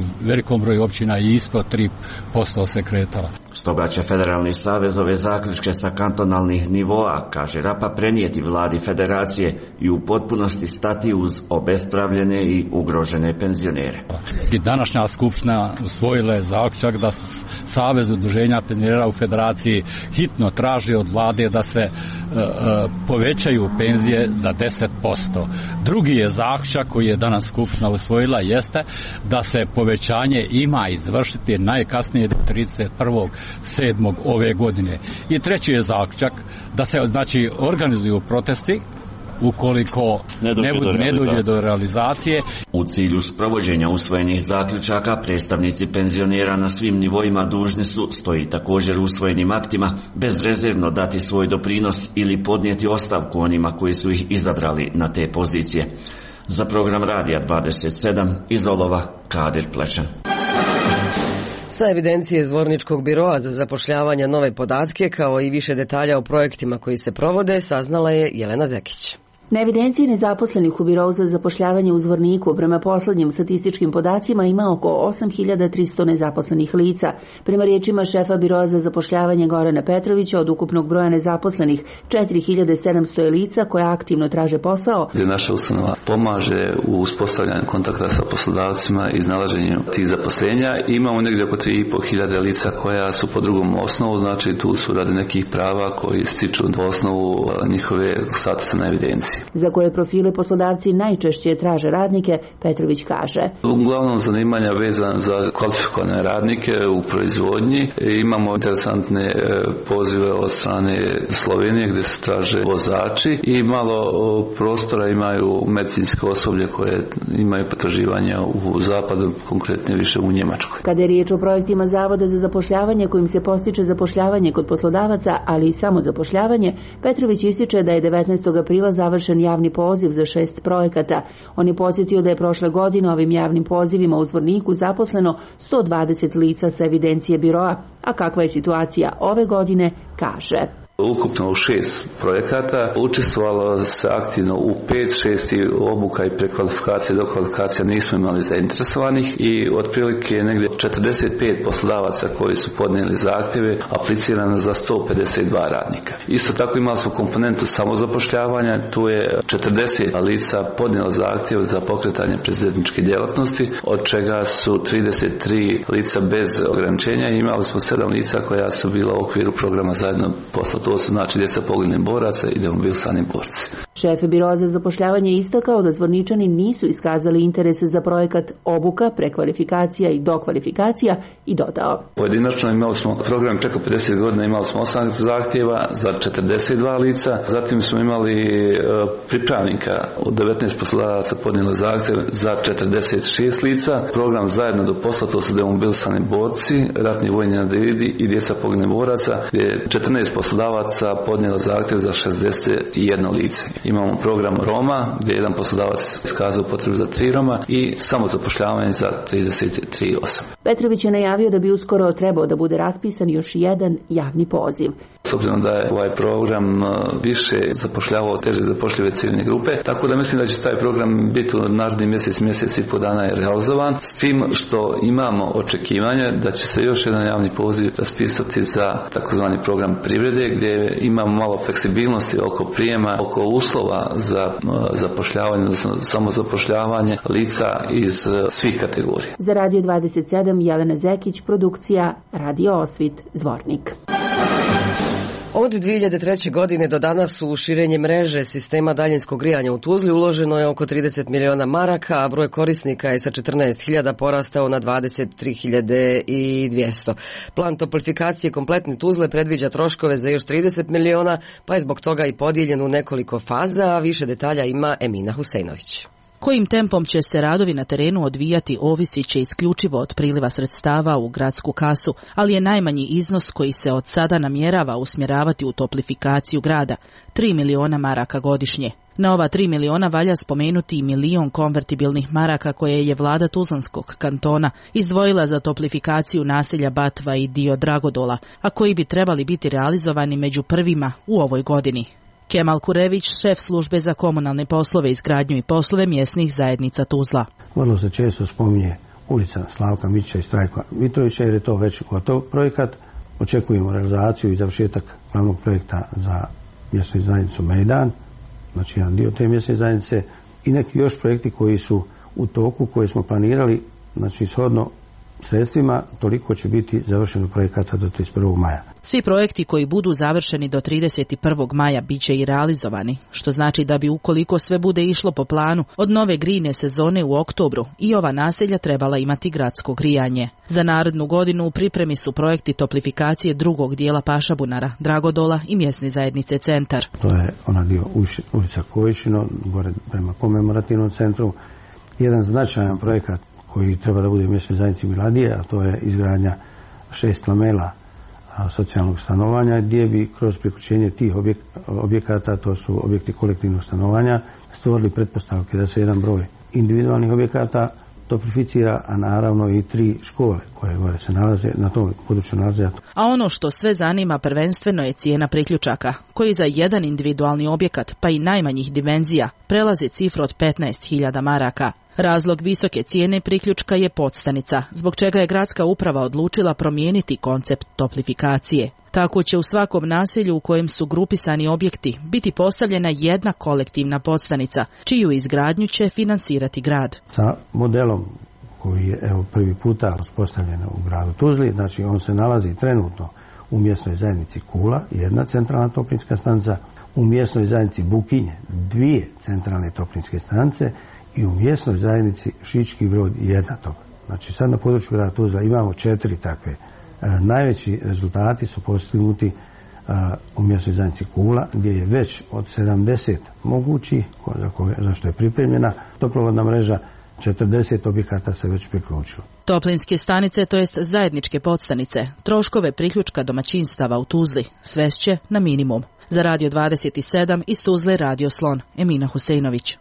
velikom broju općina i ispod 3% se kretala. Stoga će Federalni savez ove zaključke sa kantonalnih nivoa, kaže Rapa, prenijeti vladi federacije i u potpunosti stati uz obespravljene i ugrožene penzionere. I današnja skupština usvojila je zaključak da Savez udruženja penzionera u federaciji hitno traži od vlade da se povećaju penzije za 10%. Drugi je zaključak koji je danas skupština usvojila jeste da se povećanje ima izvršiti najkasnije do 31.7. ove godine. I treći je zaključak da se organizuju protesti ukoliko ne dođe do realizacije. U cilju sprovođenja usvojenih zaključaka predstavnici penzionera na svim nivoima dužni su, stoji također usvojenim aktima, bezrezervno dati svoj doprinos ili podnijeti ostavku onima koji su ih izabrali na te pozicije. Za program Radija 27 iz Olova, Kadir Plečan. Sa evidencije Zvorničkog biroa za zapošljavanje nove podatke, kao i više detalja o projektima koji se provode, saznala je Jelena Zekić. Na evidenciji nezaposlenih u Birou za zapošljavanje u Zvorniku prema poslednjim statističkim podacima ima oko 8.300 nezaposlenih lica. Prema riječima šefa Biroa za zapošljavanje Gorana Petrovića, od ukupnog broja nezaposlenih 4.700 je lica koja aktivno traže posao. Naša ustanova pomaže u uspostavljanju kontakta sa poslodavcima i iznalaženju tih zaposlenja. Imamo negdje oko 3.500 lica koja su po drugom osnovu, znači tu su radi nekih prava koji stiču do osnovu njihove statusa na evidenciji. Za koje profile poslodavci najčešće traže radnike, Petrović kaže. Uglavnom zanimanja vezana za kvalifikovane radnike u proizvodnji. Imamo interesantne pozive od strane Slovenije gdje se traže vozači i malo prostora imaju medicinske osoblje koje imaju potraživanja u zapadu, konkretno više u Njemačkoj. Kada je riječ o projektima Zavoda za zapošljavanje kojim se postiče zapošljavanje kod poslodavaca, ali i samozapošljavanje, Petrović ističe da je 19. aprila završen javni poziv za 6 projekata. On je podsjetio da je prošle godine ovim javnim pozivima u Zvorniku zaposleno 120 lica sa evidencije biroa, a kakva je situacija ove godine, kaže. Ukupno u 6 projekata učestvovalo se aktivno u 5-6 obuka i prekvalifikacije i dokvalifikacija nismo imali zainteresovanih i otprilike negdje 45 poslodavaca koji su podnijeli zahtjeve aplicirano za 152 radnika. Isto tako imali smo komponentu samozapošljavanja, tu je 40 lica podnijelo zahtjev za pokretanje preduzetničke djelatnosti, od čega su 33 lica bez ograničenja i imali smo 7 lica koja su bila u okviru programa Zajedno posla. To su znači djeca poginulih boraca i demobilisani borci. Šef Biroa za zapošljavanje je istakao da Zvorničani nisu iskazali interes za projekat obuka, prekvalifikacija i dokvalifikacija i dodao. Pojedinačno imali smo program preko 50 godina, imali smo 8 zahtjeva za 42 lica, zatim smo imali pripravnika od 19 poslodavaca podnijelo zahtjev za 46 lica, program Zajedno do posla, to su demobilisani borci, ratni vojni invalidi i djeca poginulih boraca, gdje je 14 poslodavaca podnijelo zahtjev za 61 lice. Imamo program Roma, gdje je jedan poslodavac iskazao potrebu za 3 Roma i samozapošljavanje za 33 osobe. Petrović je najavio da bi uskoro trebao da bude raspisan još jedan javni poziv. S obzirom da je ovaj program više zapošljavao teže zapošljive ciljne grupe, tako da mislim da će taj program biti u naredni mjesec i po dana je realizovan, s tim što imamo očekivanja da će se još jedan javni poziv raspisati za takozvani program privrede, gdje imamo malo fleksibilnosti oko prijema, oko uslova za zapošljavanje, odnosno samozapošljavanje lica iz svih kategorija. Za Radio 27 Jelena Zekić, produkcija Radio Osvit, Zvornik. Od 2003. godine do danas u širenje mreže sistema daljinskog grijanja u Tuzli uloženo je oko 30 miliona maraka, a broj korisnika je sa 14.000 porastao na 23.200. Plan toplifikacije kompletne Tuzle predviđa troškove za još 30 miliona, pa je zbog toga i podijeljen u nekoliko faza, a više detalja ima Emina Huseinović. Kojim tempom će se radovi na terenu odvijati ovisit će isključivo od priliva sredstava u gradsku kasu, ali je najmanji iznos koji se od sada namjerava usmjeravati u toplifikaciju grada, 3 miliona maraka godišnje. Na ova 3 miliona valja spomenuti i 1 milion konvertibilnih maraka koje je vlada Tuzlanskog kantona izdvojila za toplifikaciju naselja Batva i dio Dragodola, a koji bi trebali biti realizovani među prvima u ovoj godini. Kemal Kurević, šef službe za komunalne poslove, izgradnju i poslove mjesnih zajednica Tuzla. Vrlo se često spominje ulica Slavka Mića i Strajka Mitrovića, jer je to već gotov projekat. Očekujemo realizaciju i završetak glavnog projekta za mjesnu zajednicu Mejdan, znači jedan dio te mjesne zajednice, i neki još projekti koji su u toku, koje smo planirali, znači shodno sredstvima, toliko će biti završeno projekata do 31. maja. Svi projekti koji budu završeni do 31. maja bit će i realizovani, što znači da bi, ukoliko sve bude išlo po planu, od nove grijne sezone u oktobru i ova naselja trebala imati gradsko grijanje. Za narednu godinu u pripremi su projekti toplifikacije drugog dijela Pašabunara, Dragodola i mjesne zajednice Centar. To je ona dio ulica Kojišino, gore prema komemorativnom centru. Jedan značajan projekat koji treba da bude u mjesnoj zajednici Miladije, a to je izgradnja 6 lamela socijalnog stanovanja, gdje bi kroz priključenje tih objekata, to su objekti kolektivnog stanovanja, stvorili pretpostavke da se jedan broj individualnih objekata toplificira, a naravno i 3 škole koje gore se nalaze na tom području nalaze. A ono što sve zanima prvenstveno je cijena priključaka, koji za jedan individualni objekat, pa i najmanjih dimenzija, prelazi cifru od 15.000 maraka. Razlog visoke cijene priključka je podstanica, zbog čega je gradska uprava odlučila promijeniti koncept toplifikacije. Tako će u svakom naselju u kojem su grupisani objekti biti postavljena jedna kolektivna podstanica, čiju izgradnju će finansirati grad. Sa modelom koji je prvi puta uspostavljen u gradu Tuzli, znači on se nalazi trenutno u mjesnoj zajednici Kula, jedna centralna toplinska stanica, u mjesnoj zajednici Bukinje 2 centralne toplinske stanice i u mjesnoj zajednici Šički Brod 1 top. Znači sad na području grada Tuzla imamo 4 takve. Najveći rezultati su postignuti u mjesnoj zajednici Kula, gdje je već od 70 mogući, za što je pripremljena toplovodna mreža, 40 objekata se već priključilo. Toplinske stanice, to jest zajedničke podstanice, troškove priključka domaćinstava u Tuzli svešće na minimum. Za Radio 27 iz Tuzle Radio Slon, Emina Huseinović.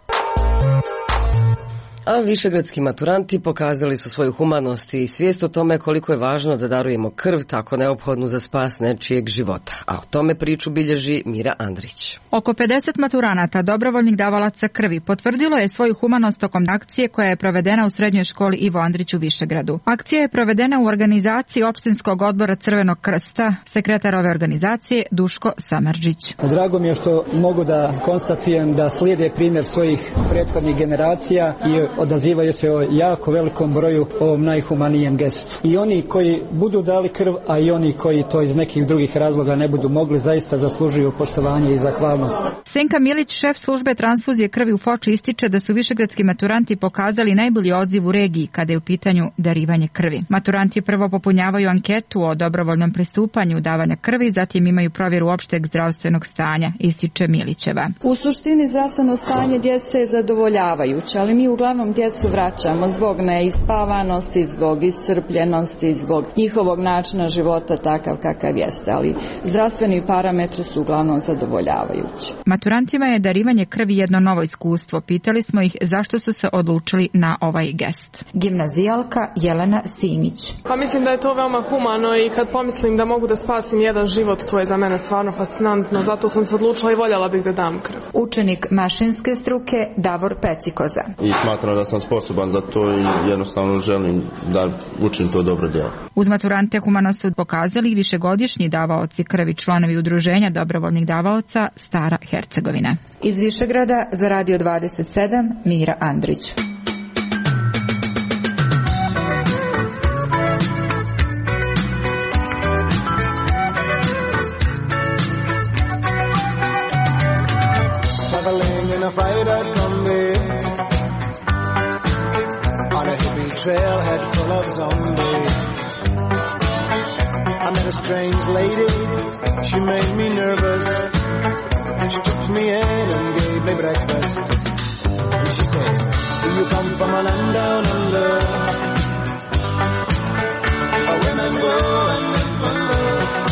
A višegradski maturanti pokazali su svoju humanost i svijest o tome koliko je važno da darujemo krv, tako neophodnu za spas nečijeg života. A o tome priču bilježi Mira Andrić. Oko 50 maturanata dobrovoljnih davalaca krvi potvrdilo je svoju humanost tokom akcije koja je provedena u srednjoj školi Ivo Andrić u Višegradu. Akcija je provedena u organizaciji Opštinskog odbora Crvenog krsta, sekretar ove organizacije Duško Samardžić. Drago mi je što mogu da konstatujem da slijede primjer svojih prethodnih generacija i odazivaju se o jako velikom broju ovom najhumanijem gestu. I oni koji budu dali krv, a i oni koji to iz nekih drugih razloga ne budu mogli, zaista zaslužuju poštovanje i zahvalnost. Senka Milić, šef službe transfuzije krvi u Foči, ističe da su višegradski maturanti pokazali najbolji odziv u regiji kada je u pitanju darivanje krvi. Maturanti prvo popunjavaju anketu o dobrovoljnom pristupanju davanja krvi, zatim imaju provjeru opšteg zdravstvenog stanja, ističe Milićeva. U suštini zdravstveno stanje djece je zadovoljavajuće, ali mi uglavnom djecu vraćamo zbog neispavanosti, zbog iscrpljenosti, zbog njihovog načina života takav kakav jeste, ali zdravstveni parametri su uglavnom zadovoljavajući. Maturantima je darivanje krvi jedno novo iskustvo. Pitali smo ih zašto su se odlučili na ovaj gest. Gimnazijalka Jelena Simić. Pa mislim da je to veoma humano i kad pomislim da mogu da spasim jedan život, to je za mene stvarno fascinantno, zato sam se odlučila i voljela bih da dam krv. Učenik mašinske struke Davor Pecikoza. I smatram da sam sposoban za to i jednostavno želim da učim to dobro djelo. Uz maturante humanost su pokazali višegodišnji davaoci krvi, članovi udruženja dobrovoljnih davaoca Stara Hercegovina. Iz Višegrada za Radio 27 Mira Andrić. Trailhead full of zombies. I met a strange lady, she made me nervous. She took me in and gave me breakfast. And she said, do you come from a land down under? Where men go and men wonder.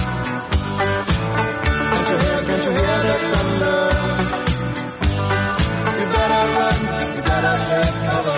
Can't you hear that thunder? You better run, you better take cover.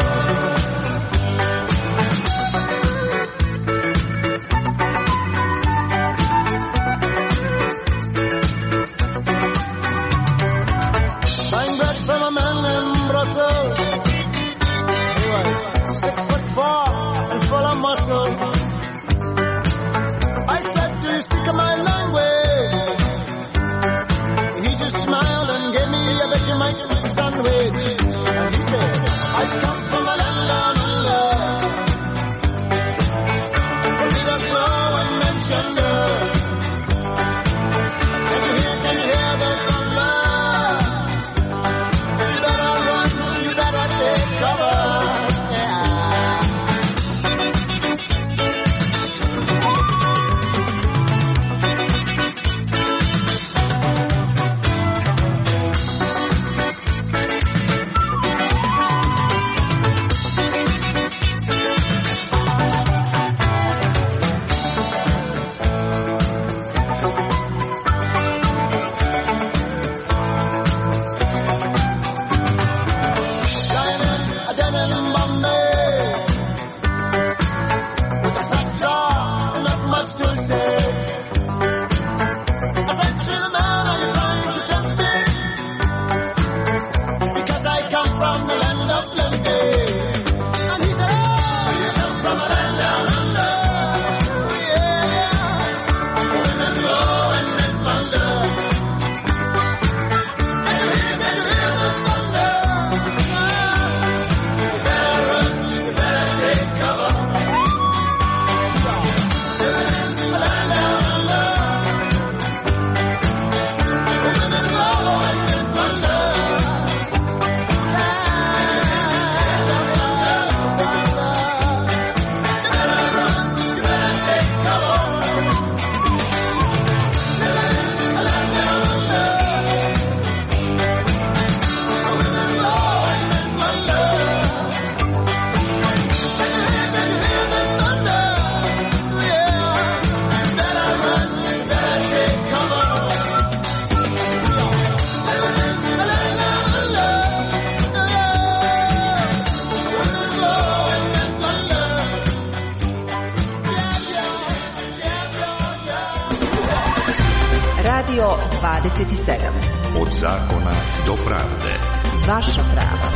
much to say. I said to the man, are you trying to tempt me? Because I come from the land of plenty. And he said, oh, you come from a land down under. Yeah, women go and men wonder. Can you hear the thunder? You better run, you better take cover. Radio 27. Od zakona do pravde. Vaša prava.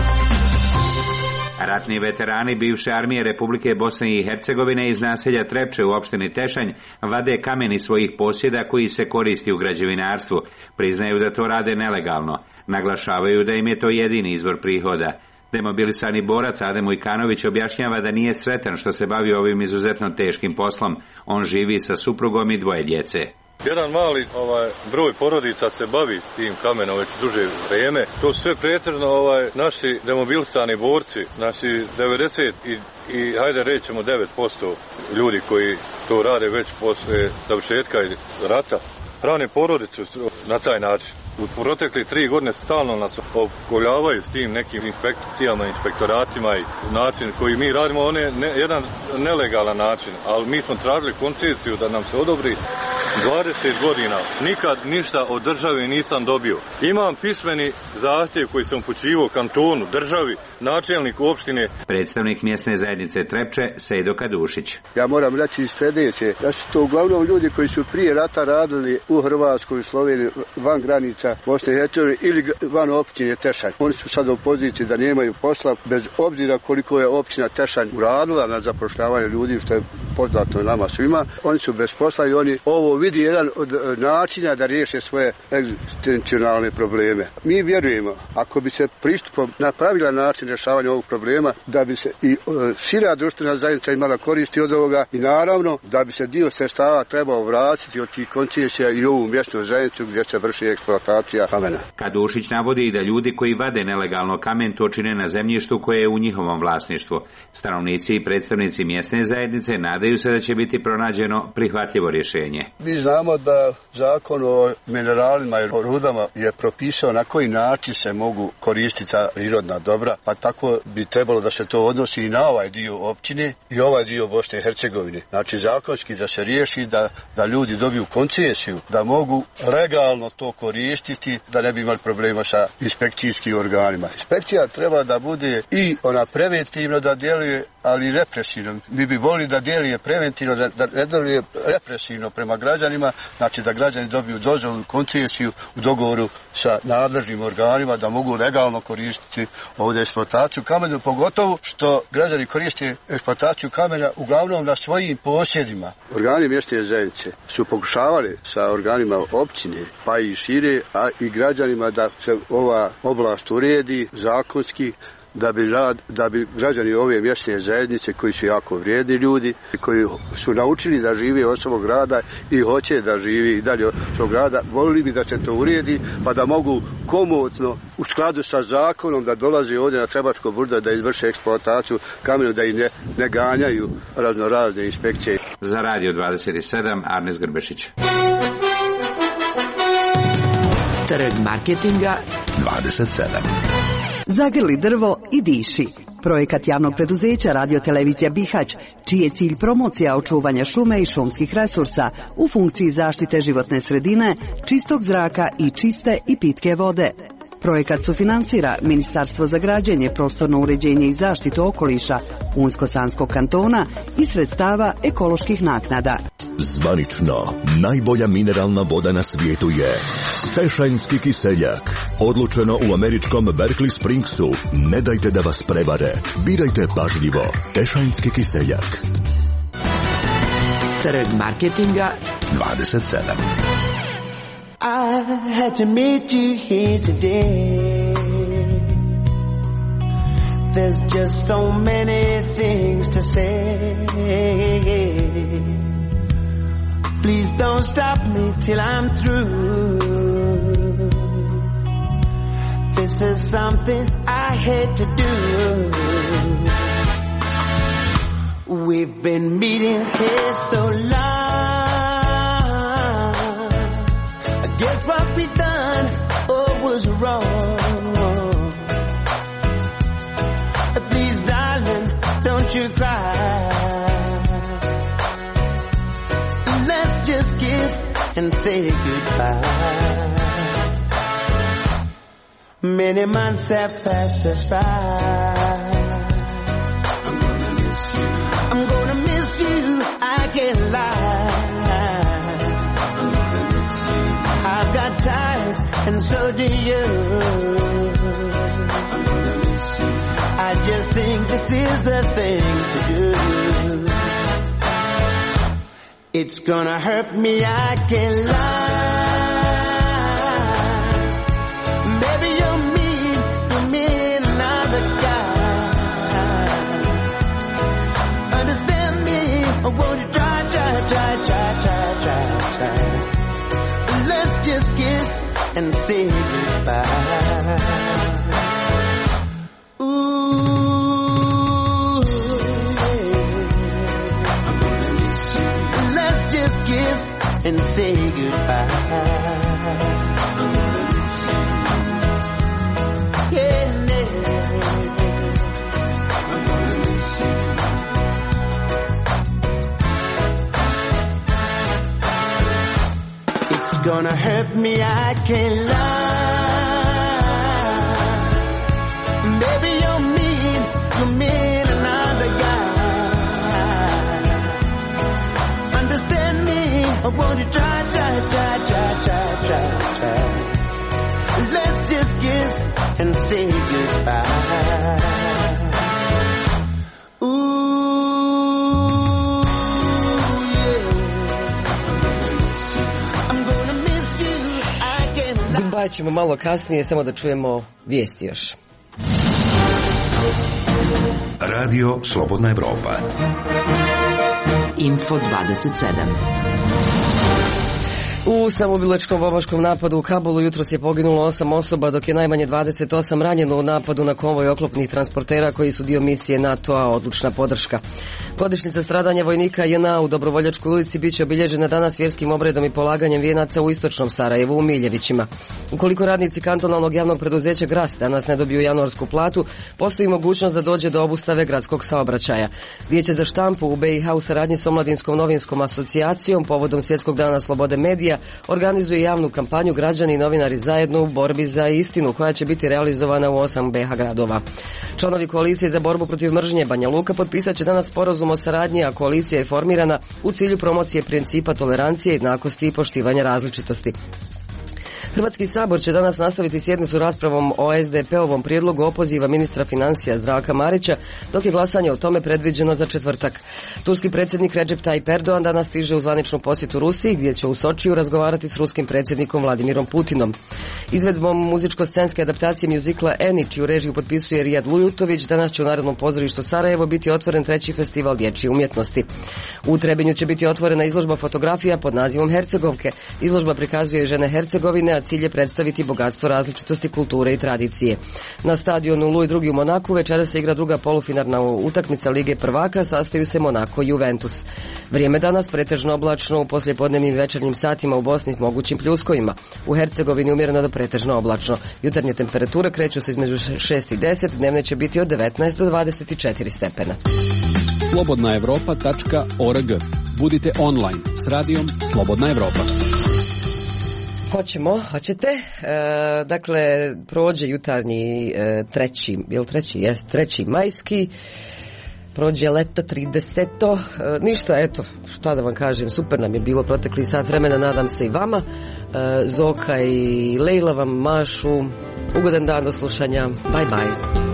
Ratni veterani bivše armije Republike Bosne i Hercegovine iz naselja Trepče u opštini Tešanj vade kamen iz svojih posjeda koji se koristi u građevinarstvu. Priznaju da to rade nelegalno. Naglašavaju da im je to jedini izvor prihoda. Demobilisani borac Adem Ujkanović objašnjava da nije sretan što se bavi ovim izuzetno teškim poslom. On živi sa suprugom i 2 djece. Jedan mali broj porodica se bavi tim kamenom već duže vrijeme. To su sve pretežno naši demobilisani borci, naši 90 i hajde rećemo 9% ljudi koji to rade već posle završetka rata. Hrane porodicu na taj način. U protekli 3 godine stalno nas opkoljavaju s tim nekim inspekcijama, inspektoratima i način koji mi radimo, on je jedan nelegalan način, ali mi smo tražili koncesiju da nam se odobri 20 godina. Nikad ništa od države nisam dobio. Imam pismeni zahtjev koji sam upućivao kantonu, državi, načelniku opštine. Predstavnik mjesne zajednice Trepče, Sejdo Kadušić. Ja moram reći sljedeće, da su to uglavnom ljudi koji su prije rata radili u Hrvatskoj, Sloveniji, van granica Bosne i Hercegovine ili van općine Tešanj. Oni su sad u poziciji da nemaju posla, bez obzira koliko je općina Tešanj uradila na zapošljavanje ljudi, što je poznato nama svima. Oni su bez posla i oni ovo vidi jedan od načina da riješe svoje egzistencionalne probleme. Mi vjerujemo, ako bi se pristupom na pravilan način rješavanja ovog problema, da bi se i šira društvena zajednica imala koristi od ovoga i naravno da bi se dio sredstava trebao vratiti od tih koncesija i ovu mjesnu zajednicu gdje se vrši eksploatacija kamena. Kadušić navodi i da ljudi koji vade nelegalno kamen to čine na zemljištu koje je u njihovom vlasništvu. Stanovnici i predstavnici mjesne zajednice nadaju se da će biti pronađeno prihvatljivo rješenje. Mi znamo da zakon o mineralima i rudama je propisao na koji način se mogu koristiti za prirodna dobra, pa tako bi trebalo da se to odnosi i na ovaj dio općine i ovaj dio Bosne i Hercegovine. Znači zakonski da se riješi da ljudi dobiju koncesiju, da mogu legalno to koristiti, da ne bi imali problema sa inspekcijskim organima. Inspekcija treba da bude i ona preventivno da djeluje, ali i represivno. Mi bi volili da djeluje preventivno, da ne djeluje represivno prema građanima, znači da građani dobiju dozvolu, koncesiju u dogovoru sa nadležnim organima, da mogu legalno koristiti ovdje eksploataciju kamena, pogotovo što građani koriste eksploataciju kamena uglavnom na svojim posjedima. Organi mjesne zajednice su pokušavali sa organima općine, pa i šire, a i građanima da se ova oblast uredi zakonski, da bi građani ove mjesne zajednice koji su jako vrijedni ljudi, koji su naučili da žive od svog grada i hoće da živi i dalje od svog grada, volili bi da se to uredi pa da mogu komotno u skladu sa zakonom da dolaze ovdje na Trebačko brdo da izvrše eksploataciju kamena, da ih ne ganjaju raznorazne inspekcije. Za Radio 27, Arnes Grbešić. Trg marketinga 27. Zagrli drvo i diši. Projekat javnog preduzeća Radiotelevizija Bihać, čiji je cilj promocija očuvanja šume i šumskih resursa u funkciji zaštite životne sredine, čistog zraka i čiste i pitke vode. Projekat sufinansira Ministarstvo za građenje, prostorno uređenje i zaštitu okoliša Unsko-Sanskog kantona i sredstava ekoloških naknada. Zvanično, najbolja mineralna voda na svijetu je Tešanjski kiseljak. Odlučeno u američkom Berkeley Springsu. Ne dajte da vas prevare. Birajte pažljivo. Tešanjski kiseljak. Trg marketinga 27. I had to meet you here today. There's just so many things to say. Please don't stop me till I'm through. This is something I hate to do. We've been meeting here so long. I guess what we done was wrong. Please, darling, don't you cry. Let's just kiss and say goodbye. Many months have passed us by. I'm gonna miss you, I can't lie. I've got ties, and so do you. I just think this is the thing to do. It's gonna hurt me, I can't lie. Maybe you're mean another guy. Understand me, or won't you try. Let's just kiss and say goodbye. And say goodbye. Yeah, it's gonna hurt me, I can't lie. Baby, you're mean another guy. Won't you try. Let's just kiss and say goodbye. Ooh, yeah. I'm gonna miss you, I can't lie. Goodbye ćemo malo kasnije, samo da čujemo vijesti još. Radio Slobodna Evropa. Info 27. U samoubilačkom bombaškom napadu u Kabulu jutros je poginulo 8 osoba, dok je najmanje 28 ranjeno u napadu na konvoj oklopnih transportera koji su dio misije NATO-a, odlučna podrška. Godišnjica stradanja vojnika JNA u Dobrovoljačkoj ulici biće obilježena danas vjerskim obredom i polaganjem vijenaca u istočnom Sarajevu u Miljevićima. Ukoliko radnici kantonalnog javnog preduzeća GRAS danas ne dobiju januarsku platu, postoji mogućnost da dođe do obustave gradskog saobraćaja. Vijeće za štampu u BiH u saradnji s Omladinskom novinskom asocijacijom povodom Svjetskog dana slobode medija organizuje javnu kampanju Građani i novinari zajedno u borbi za istinu, koja će biti realizovana u 8 BiH gradova. Članovi koalicije za borbu protiv mržnje Banja Luka potpisat će danas sporazum o saradnji, a koalicija je formirana u cilju promocije principa tolerancije, jednakosti i poštivanja različitosti. Hrvatski sabor će danas nastaviti sjednicu raspravom o SDP-ovom prijedlogu opoziva ministra financija Zdravka Marića, dok je glasanje o tome predviđeno za četvrtak. Turski predsjednik Recep Tayyip Erdogan danas stiže u zvaničnu posjetu Rusiji, gdje će u Sočiju razgovarati s ruskim predsjednikom Vladimirom Putinom. Izvedbom muzičko-scenske adaptacije mjuzikla Eni, čiju režiju potpisuje Rijad Lujutović, danas će u Narodnom pozorištu Sarajevo biti otvoren 3. festival dječje umjetnosti. U Trebinju će biti otvorena izložba fotografija pod nazivom Hercegovke. Izložba prikazuje žene Hercegovine, a cilj je predstaviti bogatstvo različitosti kulture i tradicije. Na stadionu Louis II u Monaku večera se igra druga polufinalna utakmica Lige prvaka, sastaju se Monako i Juventus. Vrijeme danas pretežno oblačno, u poslijepodnevnim večernjim satima u Bosni mogućim pljuskovima. U Hercegovini umjereno do pretežno oblačno. Jutarnje temperature kreću se između 6 i 10, dnevne će biti od 19 do 24 stepena. slobodnaevropa.org. Budite online s radijom Slobodna Evropa. Hoćete. Dakle, prođe jutarnji treći majski. Prođe leto 30. Ništa, eto, šta da vam kažem, super nam je bilo protekli sat vremena, nadam se i vama. Zoka i Lejla vam mašu. Ugodan dan, do slušanja. Bye bye.